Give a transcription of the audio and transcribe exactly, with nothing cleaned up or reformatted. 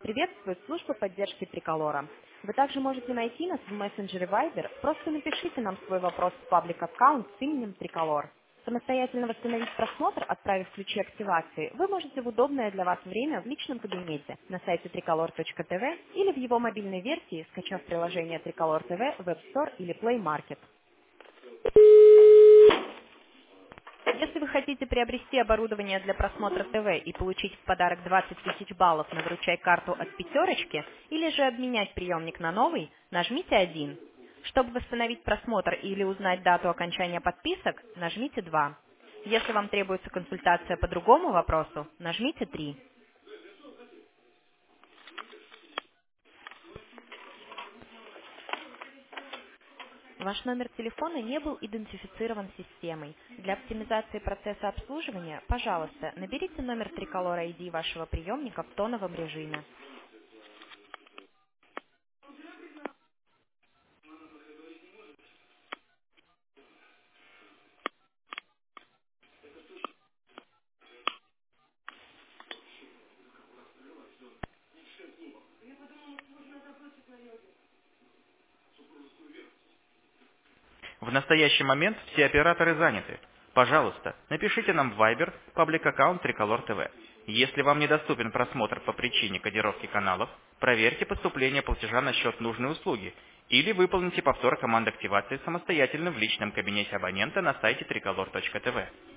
Приветствует служба поддержки Триколора. Вы также можете найти нас в мессенджере Viber. Просто напишите нам свой вопрос в паблик-аккаунт с именем Триколор. Самостоятельно восстановить просмотр, отправив ключи активации, вы можете в удобное для вас время в личном кабинете на сайте триколор точка тэ вэ или в его мобильной версии, скачав приложение Триколор тэ вэ в App Store или Play Market. Если вы хотите приобрести оборудование для просмотра ТВ и получить в подарок двадцать тысяч баллов на выручай-карту от пятерочки, или же обменять приемник на новый, нажмите один. Чтобы восстановить просмотр или узнать дату окончания подписок, нажмите два. Если вам требуется консультация по другому вопросу, нажмите три. Ваш номер телефона не был идентифицирован системой. Для оптимизации процесса обслуживания, пожалуйста, наберите номер Tricolor ай ди вашего приемника в тоновом режиме. В настоящий момент все операторы заняты. Пожалуйста, напишите нам в Viber паблик-аккаунт Триколор тэ вэ. Если вам недоступен просмотр по причине кодировки каналов, проверьте поступление платежа на счет нужной услуги или выполните повтор команды активации самостоятельно в личном кабинете абонента на сайте триколор точка тэ вэ.